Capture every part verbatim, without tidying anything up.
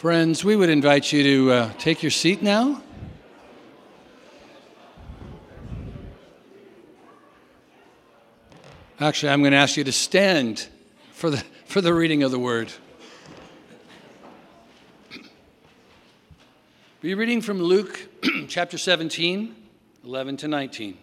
Friends, we would invite you to uh, take your seat now. Actually, I'm going to ask you to stand for the for the reading of the word. We're reading from Luke chapter seventeen, eleven to nineteen.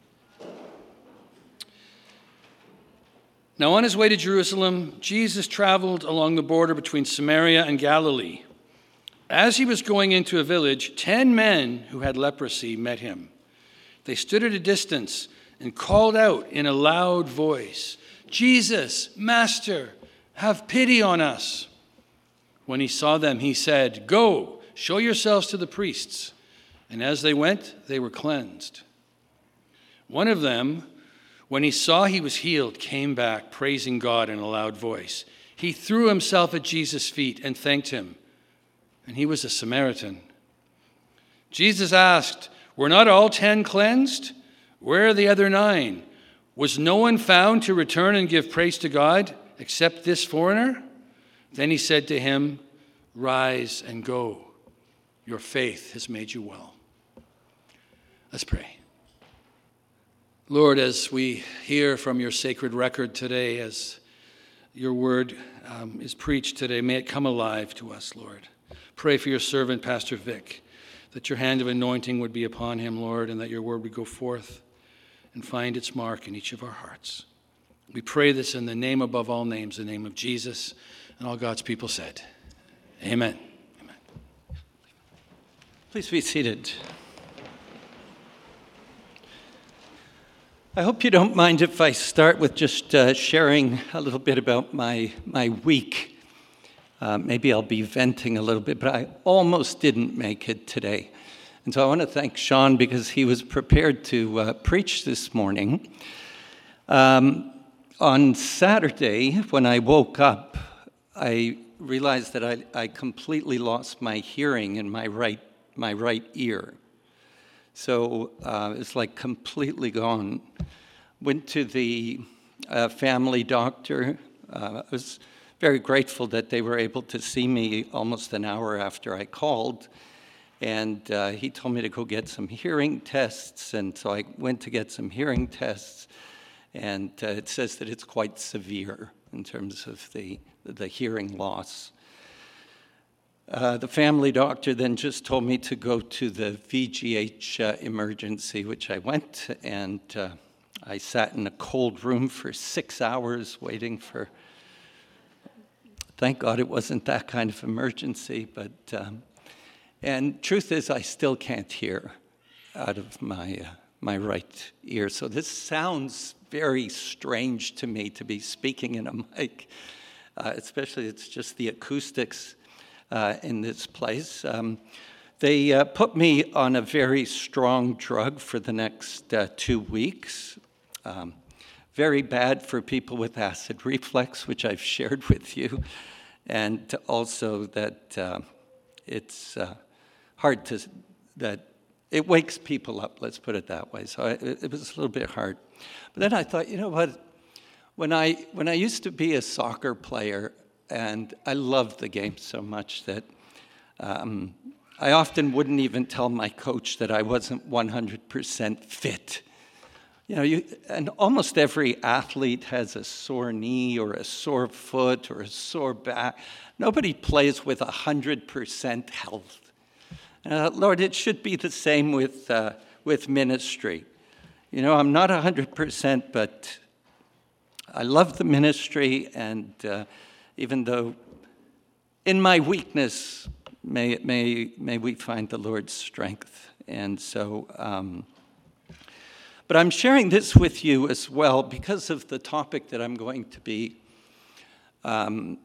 Now on his way to Jerusalem, Jesus traveled along the border between Samaria and Galilee. As he was going into a village, ten men who had leprosy met him. They stood at a distance and called out in a loud voice, "Jesus, Master, have pity on us." When he saw them, he said, "Go, show yourselves to the priests." And as they went, they were cleansed. One of them, when he saw he was healed, came back, praising God in a loud voice. He threw himself at Jesus' feet and thanked him. And he was a Samaritan. Jesus asked, "Were not all ten cleansed? Where are the other nine? Was no one found to return and give praise to God except this foreigner?" Then he said to him, "Rise and go. Your faith has made you well." Let's pray. Lord, as we hear from your sacred record today, as your word um, is preached today, may it come alive to us, Lord. Pray for your servant, Pastor Vic, that your hand of anointing would be upon him, Lord, and that your word would go forth and find its mark in each of our hearts. We pray this in the name above all names, the name of Jesus, and all God's people said, Amen. Amen. Please be seated. I hope you don't mind if I start with just uh, sharing a little bit about my, my week. Uh, maybe I'll be venting a little bit, but I almost didn't make it today. And so I want to thank Sean because he was prepared to uh, preach this morning. Um, on Saturday, when I woke up, I realized that I, I completely lost my hearing in my right, my right ear. So uh, it's like completely gone. Went to the uh, family doctor. Uh, I was very grateful that they were able to see me almost an hour after I called. And uh, he told me to go get some hearing tests. And so I went to get some hearing tests. And uh, it says that it's quite severe in terms of the, the hearing loss. Uh, the family doctor then just told me to go to the V G H uh, emergency, which I went. And uh, I sat in a cold room for six hours waiting for... Thank God it wasn't that kind of emergency, but, um, and truth is I still can't hear out of my, uh, my right ear. So this sounds very strange to me to be speaking in a mic, uh, especially it's just the acoustics uh, in this place. Um, they uh, put me on a very strong drug for the next uh, two weeks. Um, Very bad for people with acid reflux, which I've shared with you, and also that uh, it's uh, hard to, that it wakes people up, let's put it that way. So I, it was a little bit hard. But then I thought, you know what, when I, when I used to be a soccer player, and I loved the game so much that um, I often wouldn't even tell my coach that I wasn't one hundred percent fit. You know, you, and almost every athlete has a sore knee or a sore foot or a sore back. Nobody plays with one hundred percent health. Uh, Lord, it should be the same with, uh, with ministry. You know, I'm not one hundred percent, but I love the ministry, and uh, even though in my weakness, may, may, may we find the Lord's strength. And so... Um, But I'm sharing this with you as well because of the topic that I'm going to be um,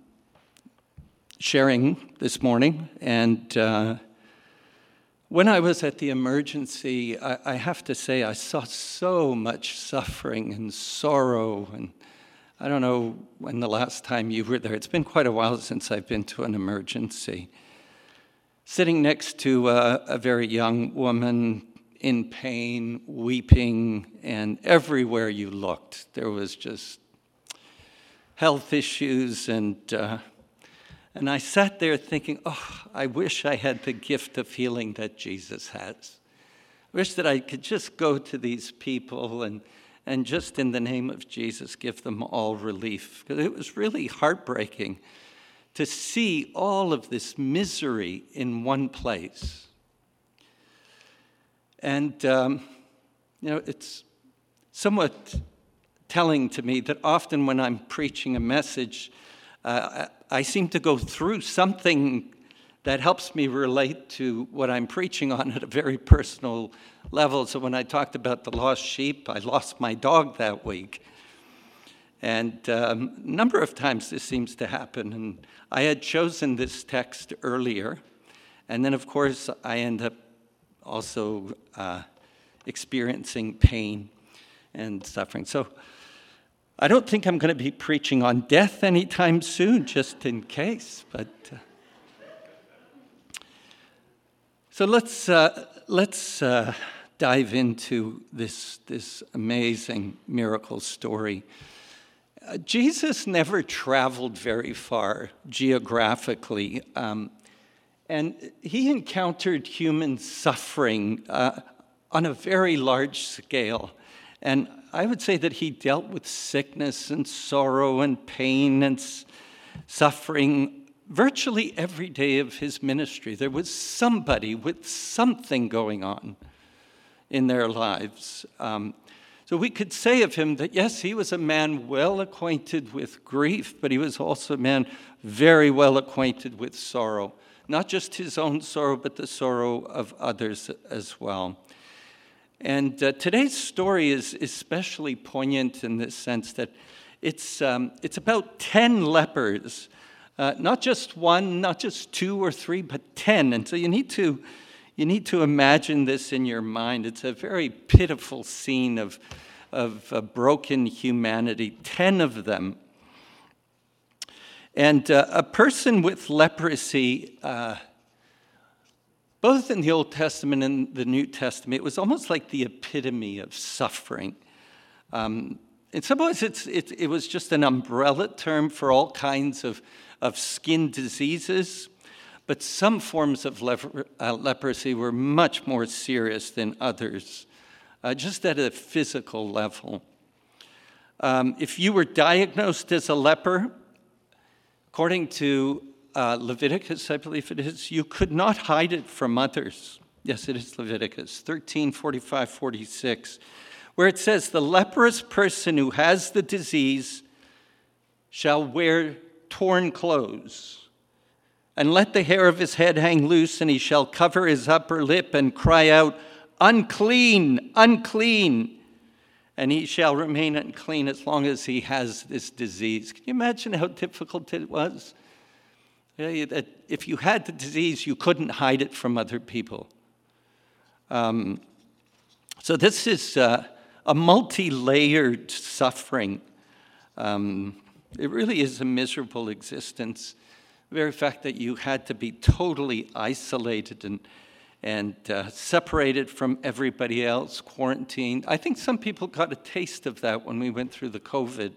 sharing this morning. And uh, when I was at the emergency, I, I have to say I saw so much suffering and sorrow. And I don't know when the last time you were there. It's been quite a while since I've been to an emergency. Sitting next to a, a very young woman in pain, weeping, and everywhere you looked, there was just health issues, and uh, And I sat there thinking, oh, I wish I had the gift of healing that Jesus has. I wish that I could just go to these people and, and just in the name of Jesus give them all relief. Because it was really heartbreaking to see all of this misery in one place. And, um, you know, it's somewhat telling to me that often when I'm preaching a message, uh, I seem to go through something that helps me relate to what I'm preaching on at a very personal level. So when I talked about the lost sheep, I lost my dog that week. And um, a number of times this seems to happen. And I had chosen this text earlier. And then, of course, I end up also uh, experiencing pain and suffering. So I don't think I'm going to be preaching on death anytime soon, just in case. But uh, so let's uh, let's uh, dive into this this amazing miracle story. Uh, Jesus never traveled very far geographically, um, and he encountered human suffering uh, on a very large scale. And I would say that he dealt with sickness and sorrow and pain and s- suffering virtually every day of his ministry. There was somebody with something going on in their lives. Um, so we could say of him that, yes, he was a man well acquainted with grief, but he was also a man very well acquainted with sorrow. Not just his own sorrow, but the sorrow of others as well. And uh, today's story is especially poignant in this sense that it's um, it's about ten lepers, uh, not just one, not just two or three, but ten. And so you need to you need to imagine this in your mind. It's a very pitiful scene of of uh, broken humanity. Ten of them, and uh, a person with leprosy. Uh, Both in the Old Testament and the New Testament, it was almost like the epitome of suffering. Um, in some ways, it's, it, it was just an umbrella term for all kinds of, of skin diseases, but some forms of leper, uh, leprosy were much more serious than others, uh, just at a physical level. Um, if you were diagnosed as a leper, according to Uh, Leviticus, I believe it is, you could not hide it from others. Yes, it is Leviticus thirteen, forty-five, forty-six, where it says, the leprous person who has the disease shall wear torn clothes, and let the hair of his head hang loose, and he shall cover his upper lip and cry out, unclean, unclean, and he shall remain unclean as long as he has this disease. Can you imagine how difficult it was? That if you had the disease, you couldn't hide it from other people. Um, so this is uh, a multi-layered suffering. Um, it really is a miserable existence. The very fact that you had to be totally isolated and, and uh, separated from everybody else, quarantined. I think some people got a taste of that when we went through the COVID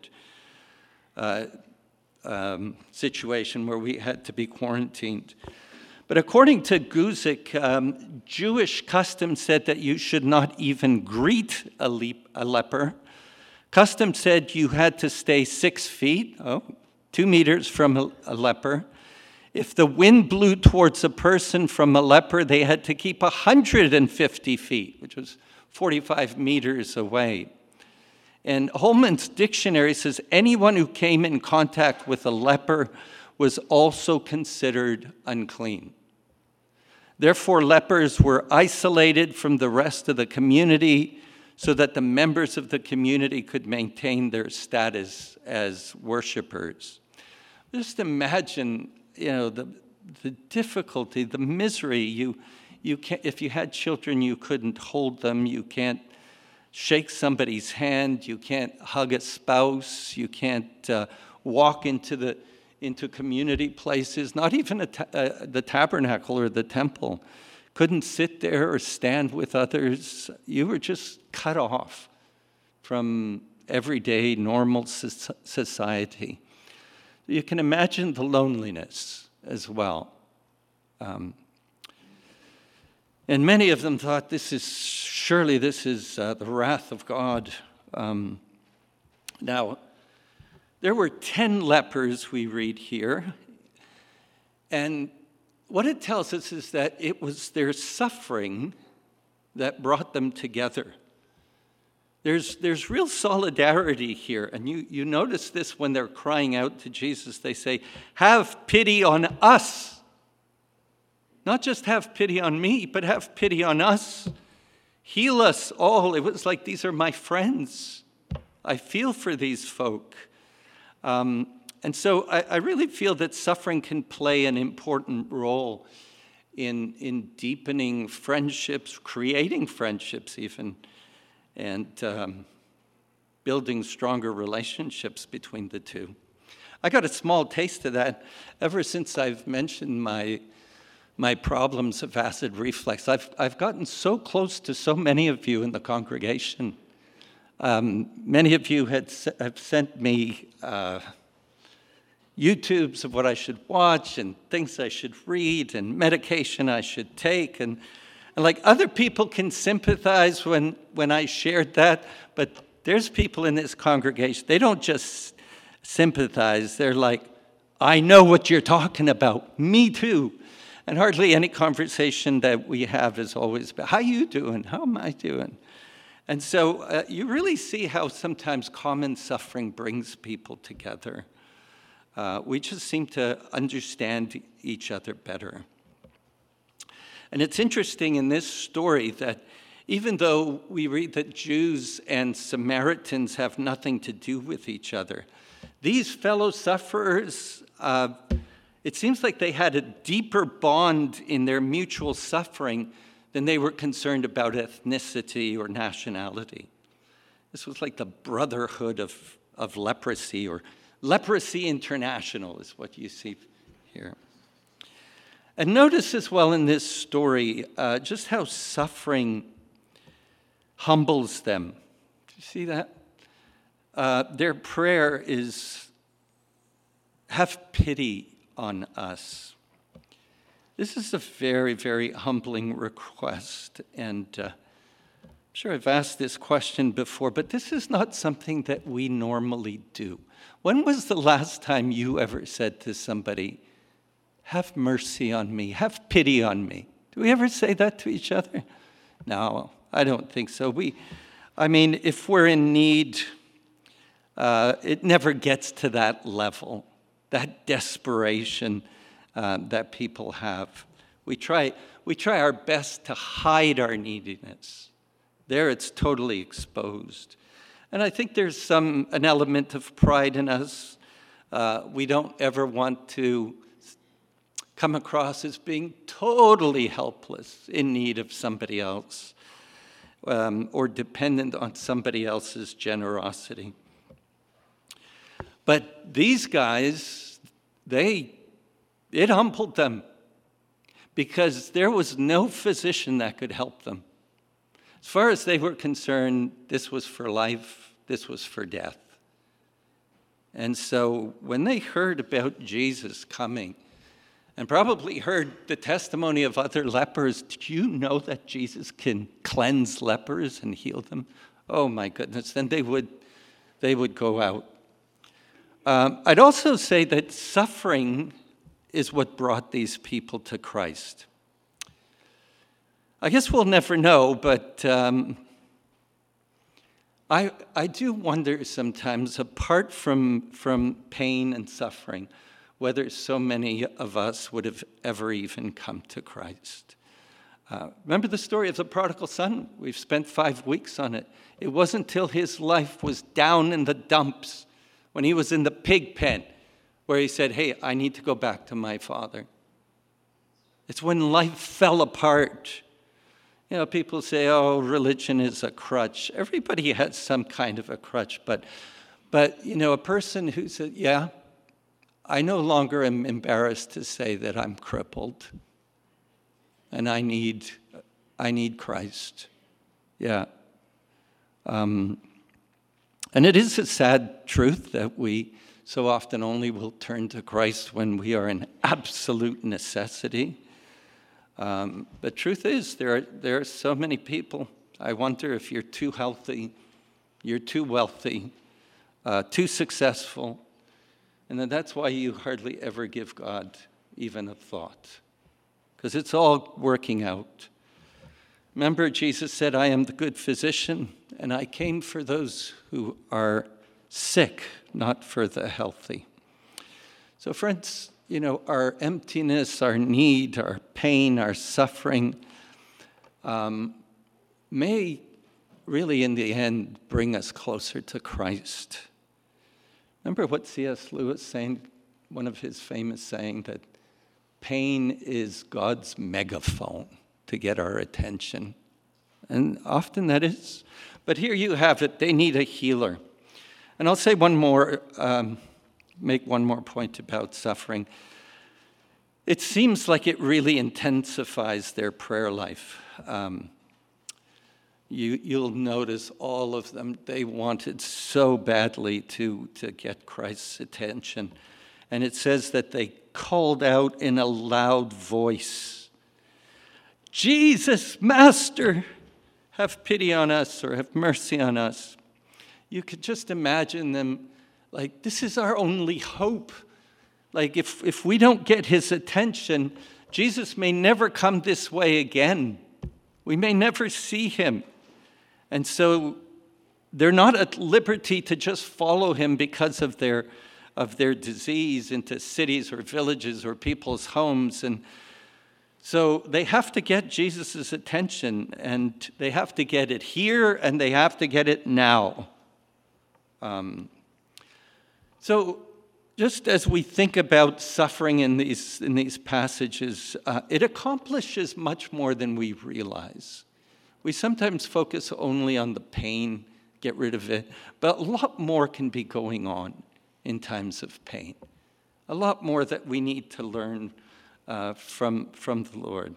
uh Um, situation where we had to be quarantined. But according to Guzik, um, Jewish custom said that you should not even greet a, le- a leper. Custom said you had to stay six feet, oh, two meters from a, a leper. If the wind blew towards a person from a leper, they had to keep one hundred fifty feet, which was forty-five meters away. And Holman's dictionary says anyone who came in contact with a leper was also considered unclean. Therefore, lepers were isolated from the rest of the community so that the members of the community could maintain their status as worshipers. Just imagine, you know, the the difficulty, the misery. You you can't, if you had children, you couldn't hold them. You can't shake somebody's hand, you can't hug a spouse, you can't uh, walk into the into community places, not even a ta- uh, the tabernacle or the temple. Couldn't sit there or stand with others. You were just cut off from everyday normal society. You can imagine the loneliness as well. Um, and many of them thought, this is, surely this is uh, the wrath of God. Um, now, there were ten lepers, we read here, and what it tells us is that it was their suffering that brought them together. There's, there's real solidarity here, and you, you notice this when they're crying out to Jesus. They say, have pity on us. Not just have pity on me, but have pity on us. Heal us all. It was like, these are my friends. I feel for these folk. Um, and so I, I really feel that suffering can play an important role in, in deepening friendships, creating friendships even, and um, building stronger relationships between the two. I got a small taste of that ever since I've mentioned my my problems of acid reflux. I've, I've gotten so close to so many of you in the congregation. Um, many of you had have sent me uh, YouTubes of what I should watch and things I should read and medication I should take. And, and like other people can sympathize when, when I shared that, but there's people in this congregation, they don't just sympathize. They're like, I know what you're talking about. Me too. And hardly any conversation that we have is always about, how you doing? How am I doing? And so uh, you really see how sometimes common suffering brings people together. Uh, we just seem to understand each other better. And it's interesting in this story that even though we read that Jews and Samaritans have nothing to do with each other, these fellow sufferers, uh, it seems like they had a deeper bond in their mutual suffering than they were concerned about ethnicity or nationality. This was like the brotherhood of, of leprosy, or Leprosy International is what you see here. And notice as well in this story uh, just how suffering humbles them. Do you see that? Uh, their prayer is, have pity on us. This is a very, very humbling request, and uh, I'm sure I've asked this question before, but this is not something that we normally do. When was the last time you ever said to somebody, have mercy on me, have pity on me? Do we ever say that to each other? No, I don't think so. We, I mean, if we're in need, uh, it never gets to that level. That desperation uh, that people have. We try, we try our best to hide our neediness. There it's totally exposed. And I think there's some an element of pride in us. Uh, we don't ever want to come across as being totally helpless, in need of somebody else, um, or dependent on somebody else's generosity. But these guys, they, it humbled them because there was no physician that could help them. As far as they were concerned, this was for life, this was for death. And so when they heard about Jesus coming, and probably heard the testimony of other lepers, did you know that Jesus can cleanse lepers and heal them? Oh my goodness, then they would, they would go out. Um, I'd also say that suffering is what brought these people to Christ. I guess we'll never know, but um, I, I do wonder sometimes, apart from, from pain and suffering, whether so many of us would have ever even come to Christ. Uh, remember the story of the prodigal son? We've spent five weeks on it. It wasn't until his life was down in the dumps, when he was in the pig pen, where he said, hey, I need to go back to my father. It's when life fell apart. You know, people say, oh, religion is a crutch. Everybody has some kind of a crutch. But, but you know, a person who said, yeah, I no longer am embarrassed to say that I'm crippled. And I need, I need Christ. Yeah. Um, And it is a sad truth that we so often only will turn to Christ when we are in absolute necessity. Um, but truth is, there are, there are so many people. I wonder if you're too healthy, you're too wealthy, uh, too successful, and then that's why you hardly ever give God even a thought, because it's all working out. Remember, Jesus said, I am the good physician, and I came for those who are sick, not for the healthy. So friends, you know, our emptiness, our need, our pain, our suffering um, may really in the end bring us closer to Christ. Remember what C S Lewis saying, one of his famous saying, that pain is God's megaphone to get our attention. And often that is. But here you have it. They need a healer. And I'll say one more, um, make one more point about suffering. It seems like it really intensifies their prayer life. Um, you, you'll notice all of them, they wanted so badly to, to get Christ's attention. And it says that they called out in a loud voice, Jesus, Master, have pity on us, or have mercy on us. You could just imagine them like, this is our only hope. Like, if, if we don't get his attention, Jesus may never come this way again. We may never see him. And so they're not at liberty to just follow him because of their, of their disease into cities or villages or people's homes. And so they have to get Jesus' attention, and they have to get it here, and they have to get it now. Um, so just as we think about suffering in these, in these passages, uh, it accomplishes much more than we realize. We sometimes focus only on the pain, get rid of it, but a lot more can be going on in times of pain. A lot more that we need to learn Uh, from, from the Lord.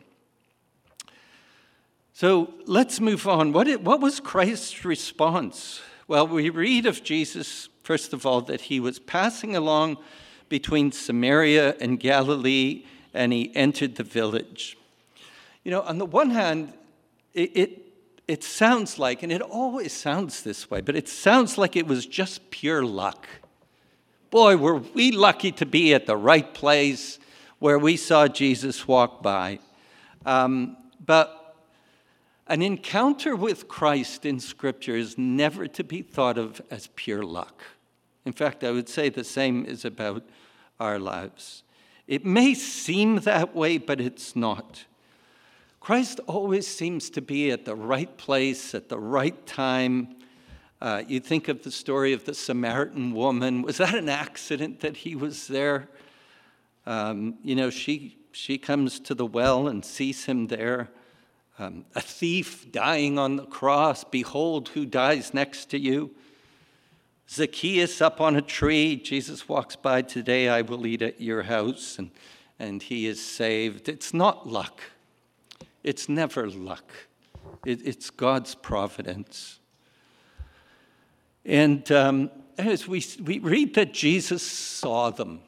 So let's move on. What, it, what was Christ's response? Well, we read of Jesus, first of all, that he was passing along between Samaria and Galilee, and he entered the village. You know, on the one hand, it, it, it sounds like, and it always sounds this way, but it sounds like it was just pure luck. Boy, were we lucky to be at the right place where we saw Jesus walk by. Um, but an encounter with Christ in Scripture is never to be thought of as pure luck. In fact, I would say the same is about our lives. It may seem that way, but it's not. Christ always seems to be at the right place at the right time. Uh, you think of the story of the Samaritan woman. Was that an accident that he was there? Um, you know, she she comes to the well and sees him there. Um, a thief dying on the cross. Behold, who dies next to you. Zacchaeus up on a tree. Jesus walks by, today I will eat at your house. And, and he is saved. It's not luck. It's never luck. It, it's God's providence. And um, as we, we read that Jesus saw them.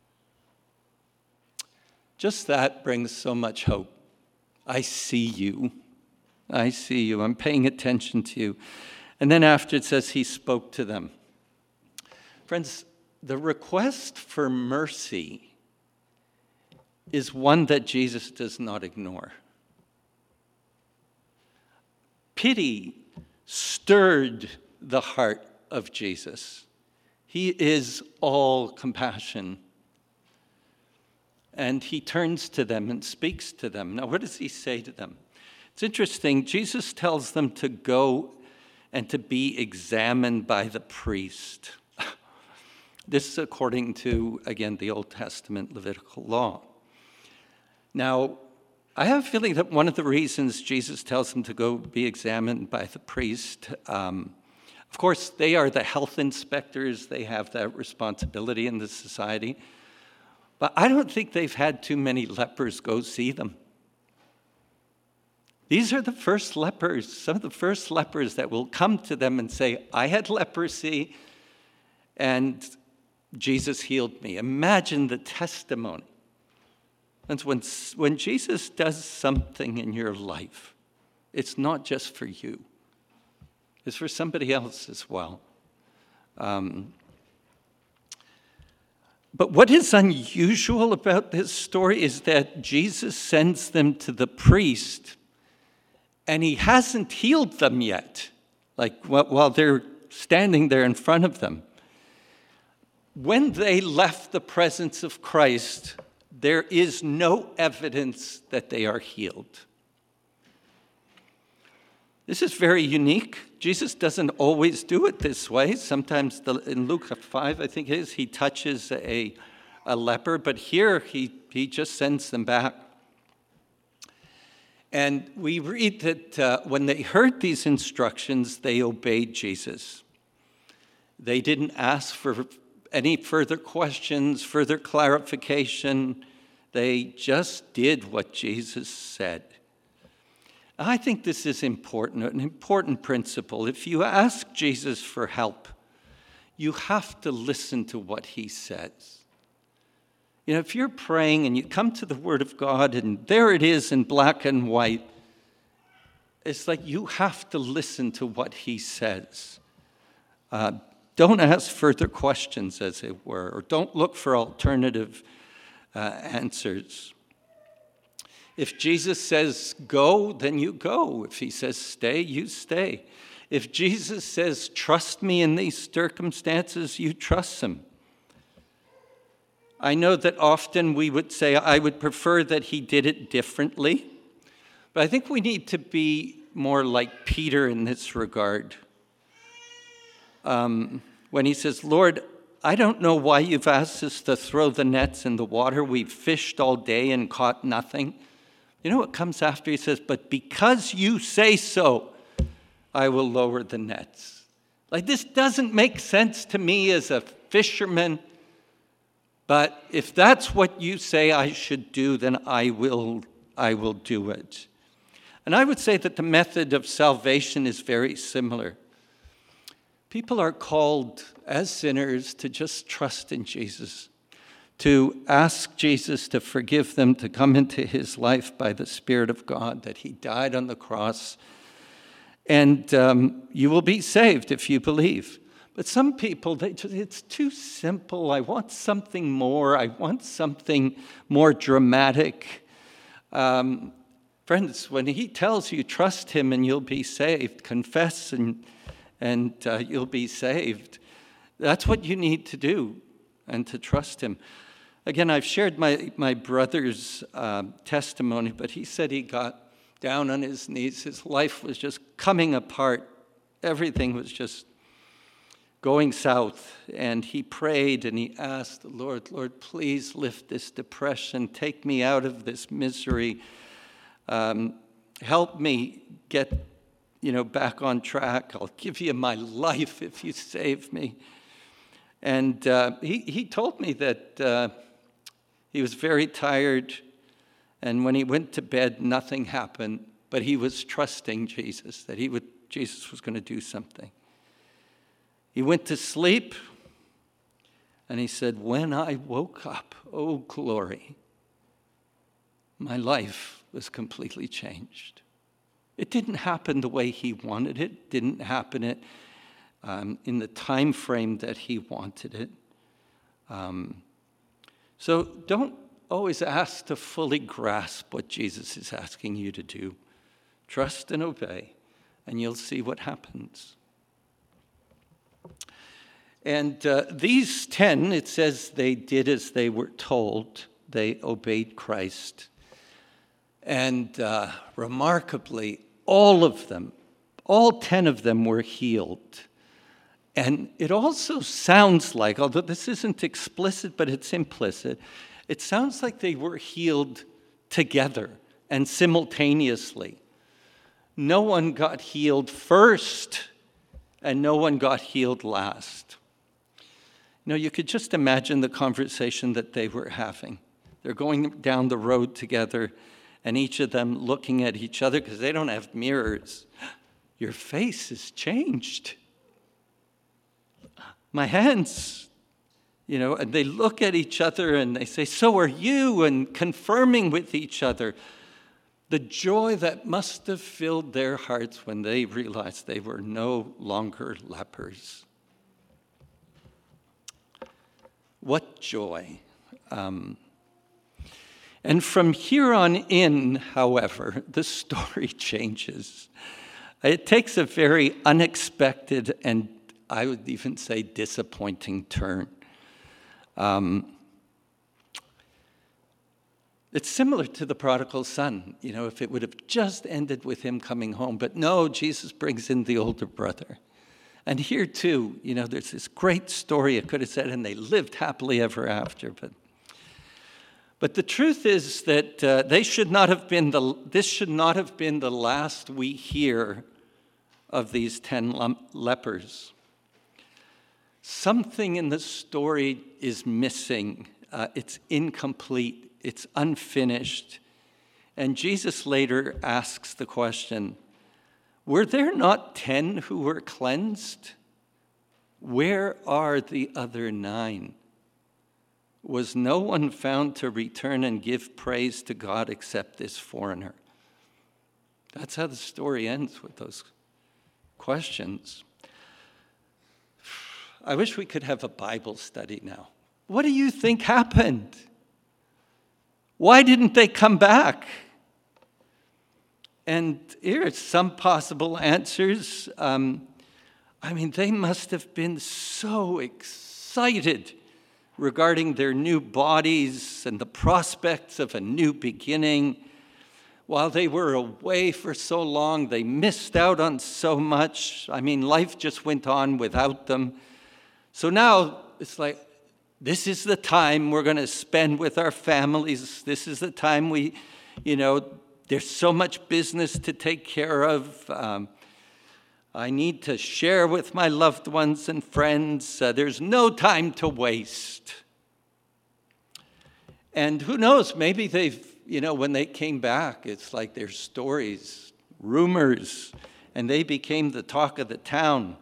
Just that brings so much hope. I see you. I see you. I'm paying attention to you. And then after it says he spoke to them. Friends, the request for mercy is one that Jesus does not ignore. Pity stirred the heart of Jesus. He is all compassion. And he turns to them and speaks to them. Now, what does he say to them? It's interesting. Jesus tells them to go and to be examined by the priest. This is according to, again, the Old Testament Levitical law. Now, I have a feeling that one of the reasons Jesus tells them to go be examined by the priest, um, of course, they are the health inspectors. They have that responsibility in the society. But I don't think they've had too many lepers go see them. These are the first lepers, some of the first lepers that will come to them and say, I had leprosy, and Jesus healed me. Imagine the testimony. And when, when Jesus does something in your life, it's not just for you. It's for somebody else as well. Um, but what is unusual about this story is that Jesus sends them to the priest, and he hasn't healed them yet, like while they're standing there in front of them. When they left the presence of Christ, there is no evidence that they are healed. This is very unique. Jesus doesn't always do it this way. Sometimes the, in Luke five, I think it is, he touches a, a leper, but here he, he just sends them back. And we read that uh, when they heard these instructions, they obeyed Jesus. They didn't ask for any further questions, further clarification. They just did what Jesus said. I think this is important, an important principle. If you ask Jesus for help, you have to listen to what he says. You know, if you're praying and you come to the Word of God and there it is in black and white, it's like you have to listen to what he says. Uh, don't ask further questions, as it were, or don't look for alternative uh, answers. If Jesus says go, then you go. If he says stay, you stay. If Jesus says trust me in these circumstances, you trust him. I know that often we would say, I would prefer that he did it differently. But I think we need to be more like Peter in this regard. Um, when he says, Lord, I don't know why you've asked us to throw the nets in the water. We've fished all day and caught nothing. You know what comes after? He says, but because you say so, I will lower the nets. Like, this doesn't make sense to me as a fisherman, but if that's what you say I should do, then I will, I will do it. And I would say that the method of salvation is very similar. People are called as sinners to just trust in Jesus, to ask Jesus to forgive them, to come into his life by the Spirit of God, that he died on the cross. And um, you will be saved if you believe. But some people, they just, it's too simple. I want something more. I want something more dramatic. Um, friends, when he tells you, trust him and you'll be saved, confess and, and uh, you'll be saved, that's what you need to do, and to trust him. Again, I've shared my, my brother's uh, testimony, but he said he got down on his knees. His life was just coming apart. Everything was just going south. And he prayed and he asked the Lord, Lord, please lift this depression. Take me out of this misery. Um, help me get, you know, back on track. I'll give you my life if you save me. And uh, he, he told me that uh, he was very tired, and when he went to bed, nothing happened, but he was trusting Jesus, that he would, Jesus was going to do something. He went to sleep, and he said, when I woke up, oh glory, my life was completely changed. It didn't happen the way he wanted it, it didn't happen it um, in the time frame that he wanted it. Um, So don't always ask to fully grasp what Jesus is asking you to do. Trust and obey, and you'll see what happens. And uh, these ten, it says they did as they were told. They obeyed Christ. And uh, remarkably, all of them, all ten of them were healed. And it also sounds like, although this isn't explicit, but it's implicit, it sounds like they were healed together and simultaneously. No one got healed first, and no one got healed last. You know, you could just imagine the conversation that they were having. They're going down the road together, and each of them looking at each other because they don't have mirrors. Your face has changed. My hands, You know, and they look at each other and they say, "So are you," and confirming with each other the joy that must have filled their hearts when they realized they were no longer lepers. What joy. Um, and from here on in, however, the story changes. It takes a very unexpected and I would even say disappointing turn. Um, it's similar to the prodigal son, you know, if it would have just ended with him coming home. But no, Jesus brings in the older brother. And here too, you know, there's this great story it could have said, and they lived happily ever after. But, but the truth is that uh, they should not have been the. This should not have been the last we hear of these ten lepers. Something in the story is missing. Uh, it's incomplete. It's unfinished. And Jesus later asks the question, were there not ten who were cleansed? Where are the other nine? Was no one found to return and give praise to God except this foreigner? That's how the story ends, with those questions. I wish we could have a Bible study now. What do you think happened? Why didn't they come back? And here are some possible answers. Um, I mean, they must have been so excited regarding their new bodies and the prospects of a new beginning. While they were away for so long, they missed out on so much. I mean, life just went on without them. So now it's like, this is the time we're going to spend with our families. This is the time we, you know, there's so much business to take care of. Um, I need to share with my loved ones and friends. Uh, there's no time to waste. And who knows, maybe they've, you know, when they came back, it's like their stories, rumors, and they became the talk of the town.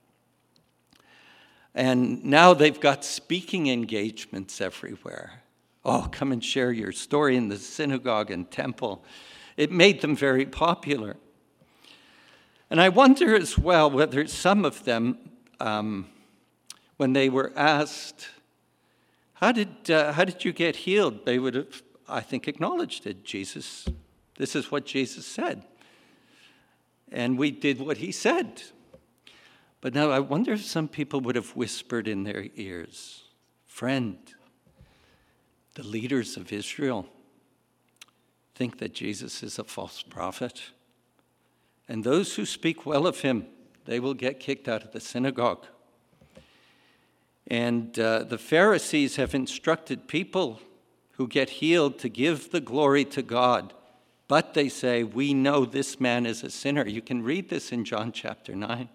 And now they've got speaking engagements everywhere. Oh, come and share your story in the synagogue and temple. It made them very popular. And I wonder as well whether some of them, um, when they were asked, how did, uh, how did you get healed? They would have, I think, acknowledged it. Jesus, this is what Jesus said. And we did what he said. But now I wonder if some people would have whispered in their ears, friend, the leaders of Israel think that Jesus is a false prophet. And those who speak well of him, they will get kicked out of the synagogue. And uh, the Pharisees have instructed people who get healed to give the glory to God. But they say, we know this man is a sinner. You can read this in John chapter nine.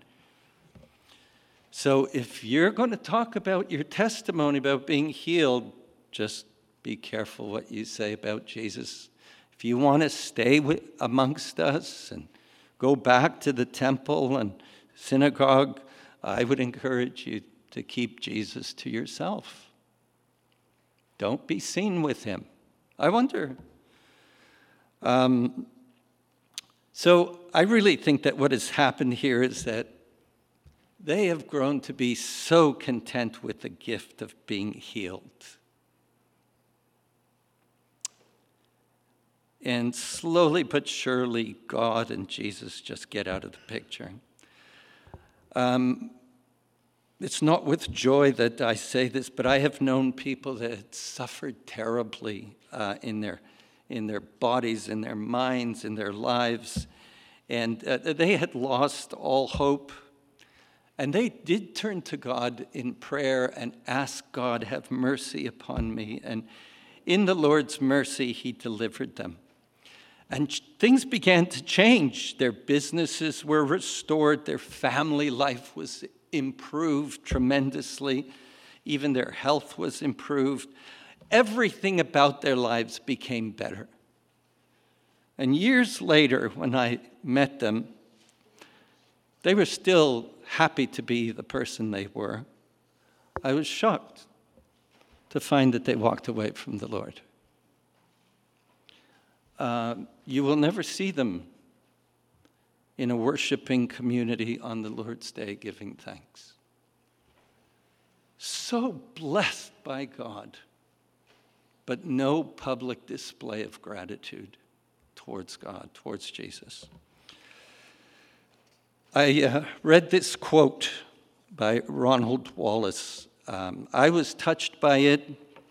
So if you're going to talk about your testimony about being healed, just be careful what you say about Jesus. If you want to stay with, amongst us and go back to the temple and synagogue, I would encourage you to keep Jesus to yourself. Don't be seen with him. I wonder. Um, so I really think that what has happened here is that they have grown to be so content with the gift of being healed. And slowly but surely, God and Jesus just get out of the picture. Um, it's not with joy that I say this, but I have known people that had suffered terribly uh, in their in their bodies, in their minds, in their lives. And uh, they had lost all hope. And they did turn to God in prayer and ask God, have mercy upon me. And in the Lord's mercy, he delivered them. And things began to change. Their businesses were restored. Their family life was improved tremendously. Even their health was improved. Everything about their lives became better. And years later, when I met them, they were still happy to be the person they were. I was shocked. to find that they walked away from the Lord. Uh, you will never see them in a worshiping community on the Lord's Day giving thanks. So blessed by God, but no public display of gratitude towards God, towards Jesus. I uh, read this quote by Ronald Wallace. Um, I was touched by it.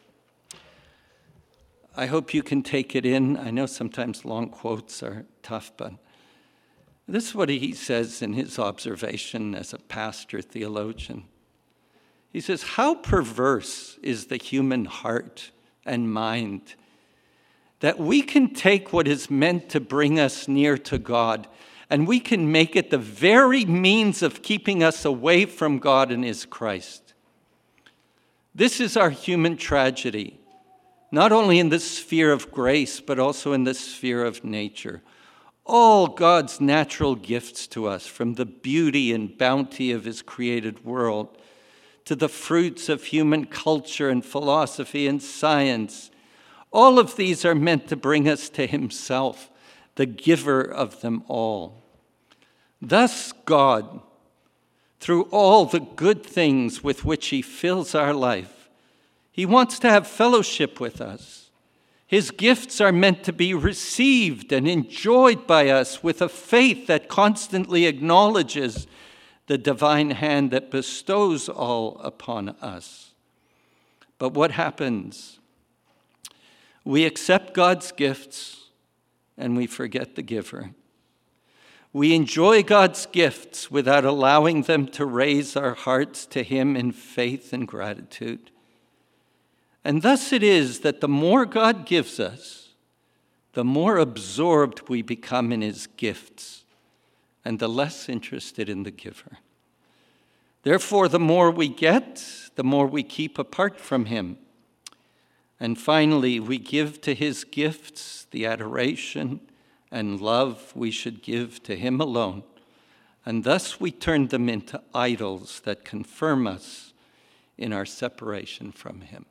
I hope you can take it in. I know sometimes long quotes are tough, but this is what he says in his observation as a pastor theologian. He says, "How perverse is the human heart and mind that we can take what is meant to bring us near to God and we can make it the very means of keeping us away from God and his Christ. This is our human tragedy, not only in the sphere of grace, but also in the sphere of nature. All God's natural gifts to us, from the beauty and bounty of his created world to the fruits of human culture and philosophy and science, all of these are meant to bring us to himself, the giver of them all. Thus God, through all the good things with which he fills our life, he wants to have fellowship with us. His gifts are meant to be received and enjoyed by us with a faith that constantly acknowledges the divine hand that bestows all upon us. But what happens? We accept God's gifts and we forget the giver. We enjoy God's gifts without allowing them to raise our hearts to him in faith and gratitude. And thus it is that the more God gives us, the more absorbed we become in his gifts and the less interested in the giver. Therefore, the more we get, the more we keep apart from him. And finally, we give to his gifts the adoration and love we should give to him alone. And thus we turn them into idols that confirm us in our separation from him.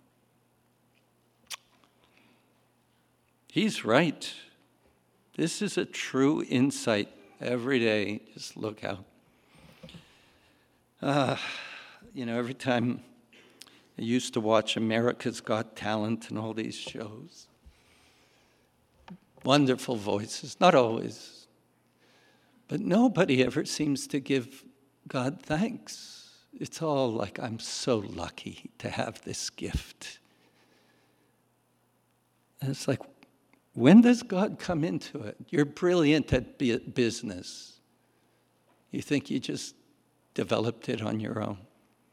He's right. This is a true insight every day. Just look out. Uh, you know, every time I used to watch America's Got Talent and all these shows. Wonderful voices, not always. But nobody ever seems to give God thanks. It's all like, I'm so lucky to have this gift. And it's like, when does God come into it? You're brilliant at business. You think you just developed it on your own.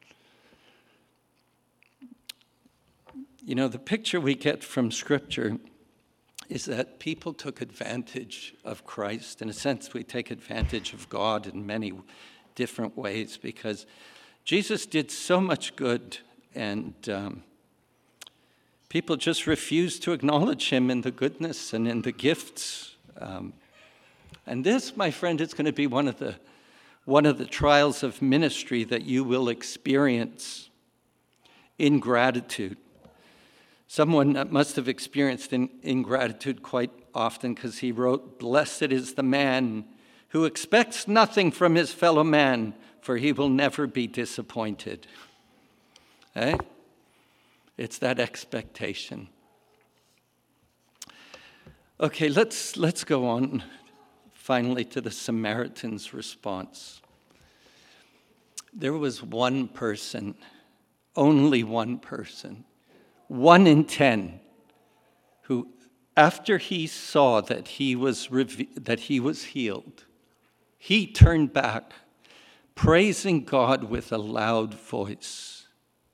You know, the picture we get from Scripture is that people took advantage of Christ. In a sense, we take advantage of God in many different ways because Jesus did so much good, and um, people just refused to acknowledge him in the goodness and in the gifts. Um, and this, my friend, is going to be one of the one of the trials of ministry that you will experience: ingratitude. Someone must have experienced ingratitude quite often, because he wrote, "Blessed is the man who expects nothing from his fellow man, for he will never be disappointed." Eh? It's that expectation. Okay, let's let's go on finally to the Samaritan's response. There was one person, only one person, one in ten, who, after he saw that he was reve- that he was healed, he turned back, praising God with a loud voice.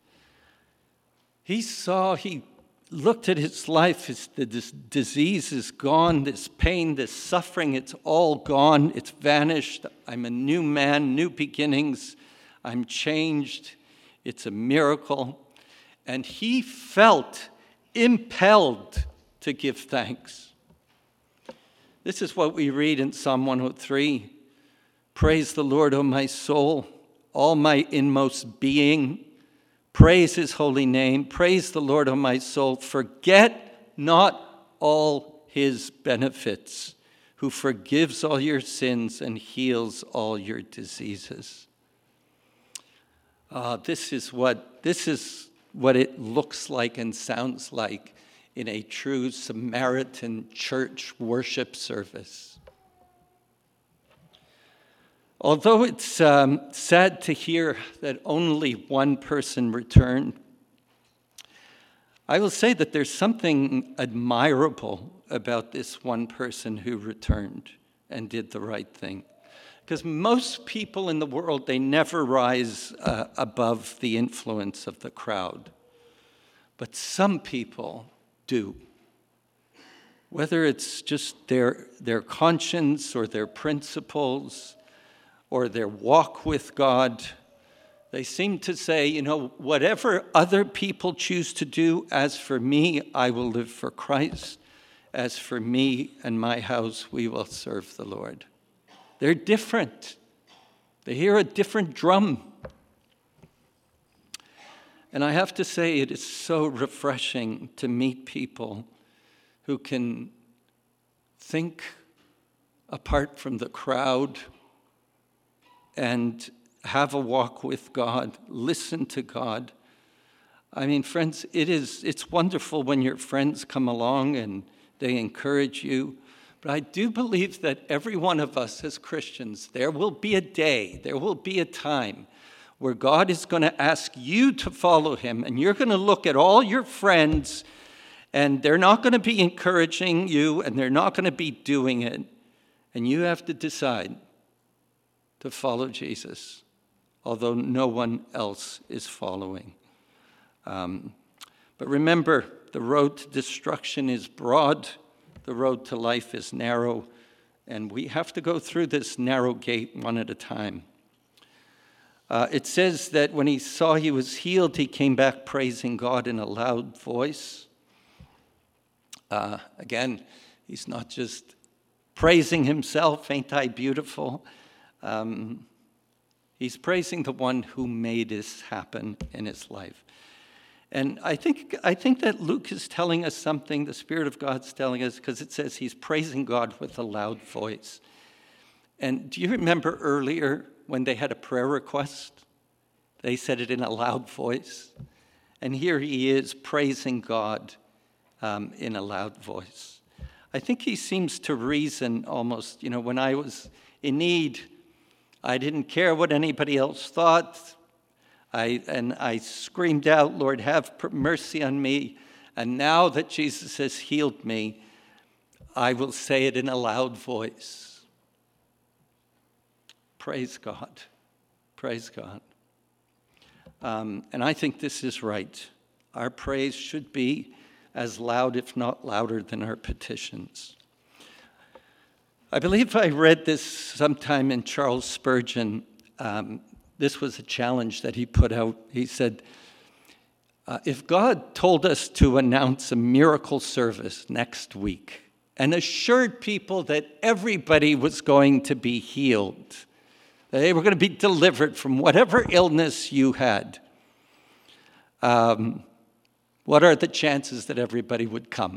He saw, he looked at his life, his, the this disease is gone, this pain, this suffering, it's all gone, it's vanished. I'm a new man, new beginnings, I'm changed, it's a miracle. And he felt impelled to give thanks. This is what we read in Psalm one oh three. Praise the Lord, O my soul, all my inmost being. Praise his holy name. Praise the Lord, O my soul. Forget not all his benefits, who forgives all your sins and heals all your diseases. Uh, this is what this is what it looks like and sounds like in a true Samaritan church worship service. Although it's um, sad to hear that only one person returned, I will say that there's something admirable about this one person who returned and did the right thing. Because most people in the world, they never rise uh, above the influence of the crowd. But some people do. Whether it's just their, their conscience or their principles or their walk with God, they seem to say, you know, whatever other people choose to do, as for me, I will live for Christ. As for me and my house, we will serve the Lord. They're different. They hear a different drum. And I have to say, it is so refreshing to meet people who can think apart from the crowd and have a walk with God, listen to God. I mean, friends, it is, it's wonderful when your friends come along and they encourage you. But I do believe that every one of us as Christians, there will be a day, there will be a time where God is going to ask you to follow him, and you're going to look at all your friends, and they're not going to be encouraging you, and they're not going to be doing it. And you have to decide to follow Jesus, although no one else is following. Um, but remember, the road to destruction is broad, the road to life is narrow, and we have to go through this narrow gate one at a time. Uh, it says that when he saw he was healed, he came back praising God in a loud voice. Uh, again, he's not just praising himself, ain't I beautiful? Um, he's praising the one who made this happen in his life. And I think I think that Luke is telling us something, the Spirit of God's telling us, because it says he's praising God with a loud voice. And do you remember earlier when they had a prayer request? They said it in a loud voice. And here he is praising God um, in a loud voice. I think he seems to reason almost, you know, when I was in need, I didn't care what anybody else thought. I, and I screamed out, Lord, have mercy on me. And now that Jesus has healed me, I will say it in a loud voice. Praise God. Praise God. Um, and I think this is right. Our praise should be as loud, if not louder, than our petitions. I believe I read this sometime in Charles Spurgeon. Um, This was a challenge that he put out. He said, uh, if God told us to announce a miracle service next week and assured people that everybody was going to be healed, that they were going to be delivered from whatever illness you had, um, what are the chances that everybody would come?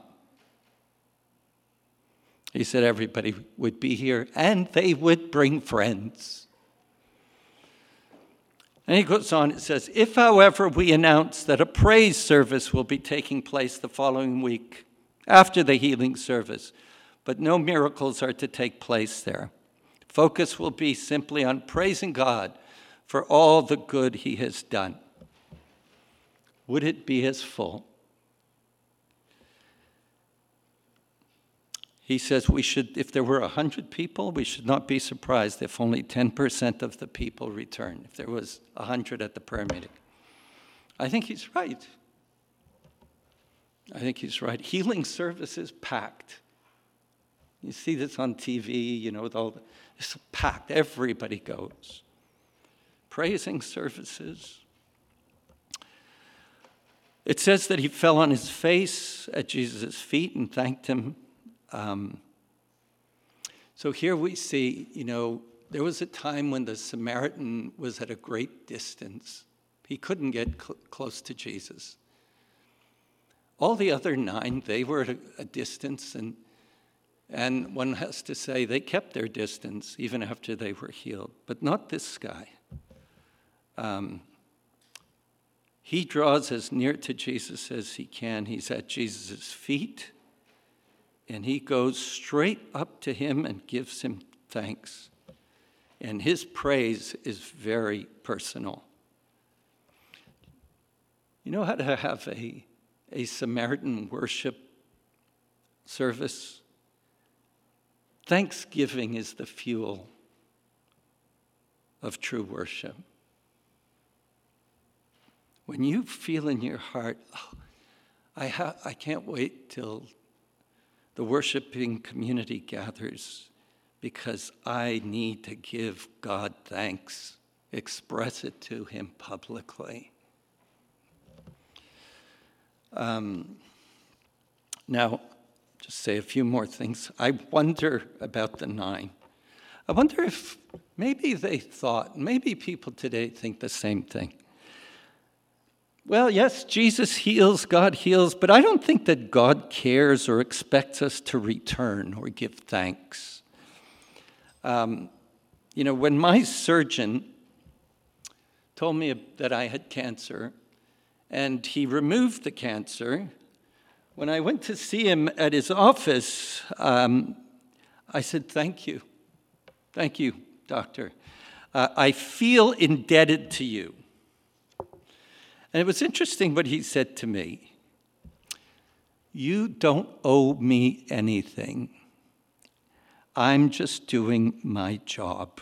He said everybody would be here and they would bring friends. And he goes on, it says, if, however, we announce that a praise service will be taking place the following week after the healing service, but no miracles are to take place there, focus will be simply on praising God for all the good he has done. Would it be as full? He says we should, if there were one hundred people, we should not be surprised if only ten percent of the people return, if there was one hundred at the prayer meeting. I think he's right. I think he's right. Healing services packed. You see this on T V, you know, with all the, it's packed. Everybody goes. Praising services. It says that he fell on his face at Jesus' feet and thanked him. Um, so here we see, you know, there was a time when the Samaritan was at a great distance He couldn't get cl- close to Jesus. All the other nine, they were at a, a distance, and, and one has to say they kept their distance even after they were healed, but not this guy. Um, he draws as near to Jesus as he can. He's at Jesus' feet, and he goes straight up to him and gives him thanks. And his praise is very personal. You know how to have a, a Samaritan worship service? Thanksgiving is the fuel of true worship. When you feel in your heart, oh, I, ha- I can't wait till the worshiping community gathers because I need to give God thanks, express it to him publicly. Um, now, just say a few more things. I wonder about the nine. I wonder if maybe they thought, maybe people today think the same thing. Well, yes, Jesus heals, God heals, but I don't think that God cares or expects us to return or give thanks. Um, you know, when my surgeon told me that I had cancer, and he removed the cancer, when I went to see him at his office, um, I said, thank you. Thank you, doctor. Uh, I feel indebted to you. And it was interesting what he said to me. You don't owe me anything. I'm just doing my job.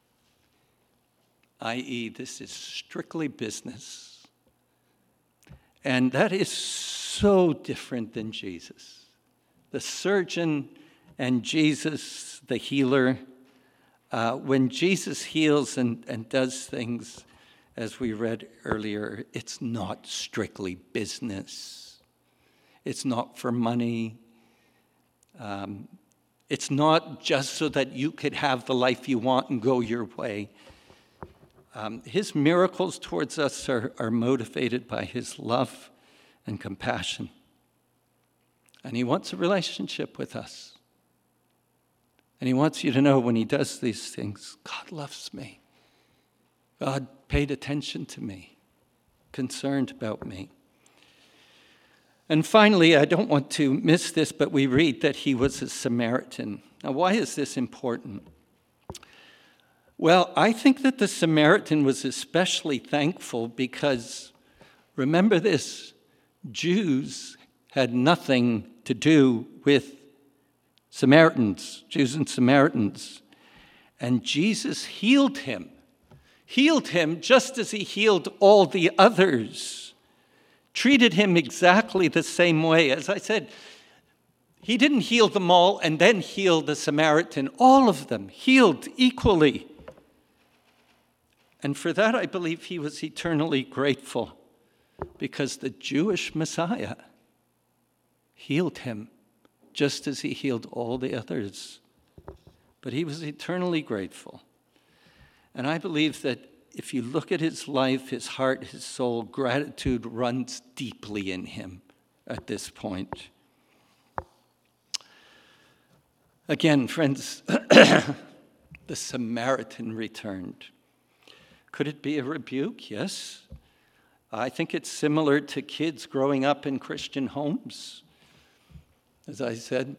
that is, this is strictly business. And that is so different than Jesus. The surgeon and Jesus, the healer, uh, when Jesus heals and, and does things, as we read earlier, it's not strictly business. It's not for money. Um, it's not just so that you could have the life you want and go your way. Um, his miracles towards us are, are motivated by his love and compassion. And he wants a relationship with us. And he wants you to know when he does these things, God loves me. God paid attention to me, concerned about me. And finally, I don't want to miss this, but we read that he was a Samaritan. Now, why is this important? Well, I think that the Samaritan was especially thankful because, remember this, Jews had nothing to do with Samaritans, Jews and Samaritans. And Jesus healed him. Healed him just as he healed all the others. Treated him exactly the same way. As I said, he didn't heal them all and then heal the Samaritan. All of them healed equally. And for that, I believe he was eternally grateful because the Jewish Messiah healed him just as he healed all the others. But he was eternally grateful. And I believe that if you look at his life, his heart, his soul, gratitude runs deeply in him at this point. Again, friends, the Samaritan returned. Could it be a rebuke? Yes. I think it's similar to kids growing up in Christian homes. As I said,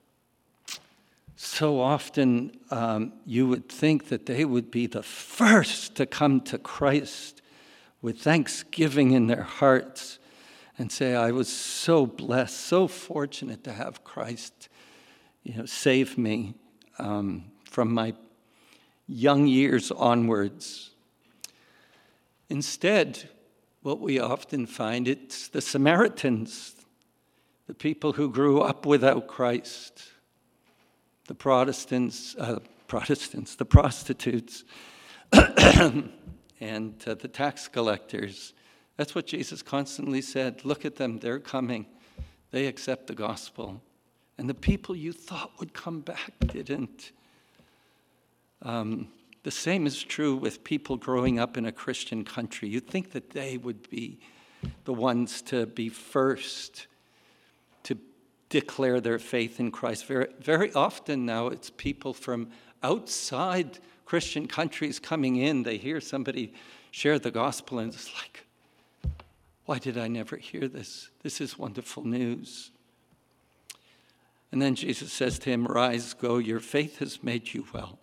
so often um, you would think that they would be the first to come to Christ with thanksgiving in their hearts and say, I was so blessed, so fortunate to have Christ, you know, save me um, from my young years onwards. Instead, what we often find, it's the Samaritans, the people who grew up without Christ, the Protestants, uh, Protestants, the prostitutes, and uh, the tax collectors. That's what Jesus constantly said. Look at them, they're coming. They accept the gospel. And the people you thought would come back didn't. Um, The same is true with people growing up in a Christian country. You'd think that they would be the ones to be first to declare their faith in Christ. Very, very often now it's people from outside Christian countries coming in. They hear somebody share the gospel and it's like, why did I never hear this? This is wonderful news. And then Jesus says to him, rise, go, your faith has made you well.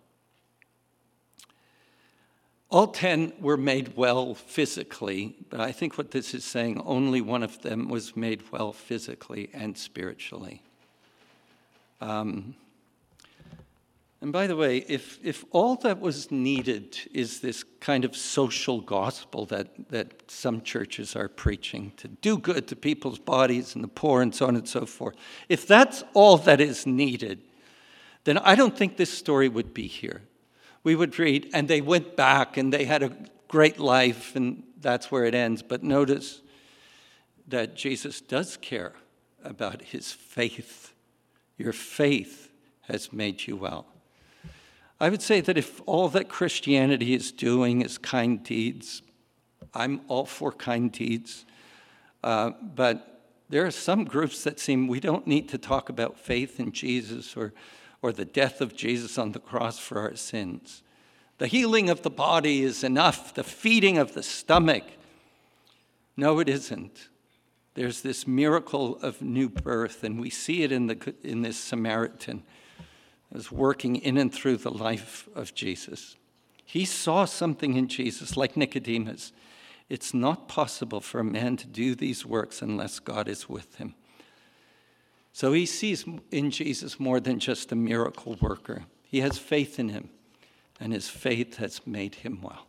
All ten were made well physically, but I think what this is saying, only one of them was made well physically and spiritually. Um, and by the way, if, if all that was needed is this kind of social gospel that, that some churches are preaching, to do good to people's bodies and the poor and so on and so forth, if that's all that is needed, then I don't think this story would be here. We would read, and they went back, and they had a great life, and that's where it ends. But notice that Jesus does care about his faith. Your faith has made you well. I would say that if all that Christianity is doing is kind deeds, I'm all for kind deeds. Uh, but there are some groups that seem we don't need to talk about faith in Jesus or or the death of Jesus on the cross for our sins. The healing of the body is enough. The feeding of the stomach. No, it isn't. There's this miracle of new birth, and we see it in the in this Samaritan who's working in and through the life of Jesus. He saw something in Jesus, like Nicodemus. It's not possible for a man to do these works unless God is with him. So he sees in Jesus more than just a miracle worker. He has faith in him, and his faith has made him well.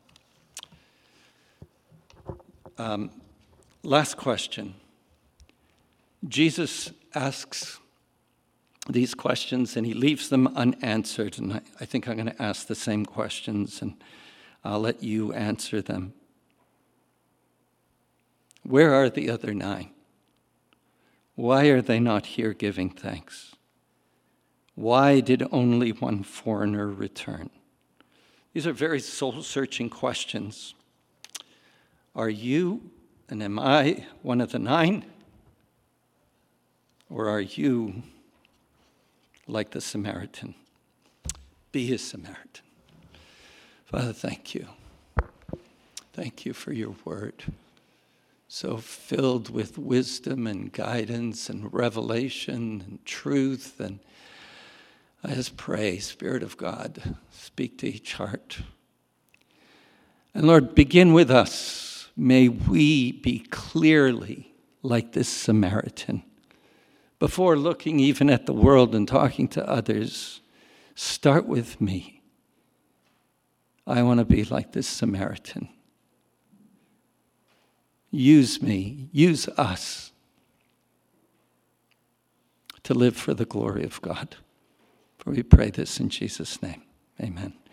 Um, last question. Jesus asks these questions, and he leaves them unanswered. And I, I think I'm going to ask the same questions, and I'll let you answer them. Where are the other nine? Why are they not here giving thanks? Why did only one foreigner return? These are very soul-searching questions. Are you, and am I, one of the nine? Or are you like the Samaritan? Be a Samaritan. Father, thank you. Thank you for your word. So filled with wisdom and guidance and revelation and truth. And I just pray, Spirit of God, speak to each heart. And Lord, begin with us. May we be clearly like this Samaritan. Before looking even at the world and talking to others, start with me. I want to be like this Samaritan. Use me, use us to live for the glory of God. For we pray this in Jesus' name. Amen.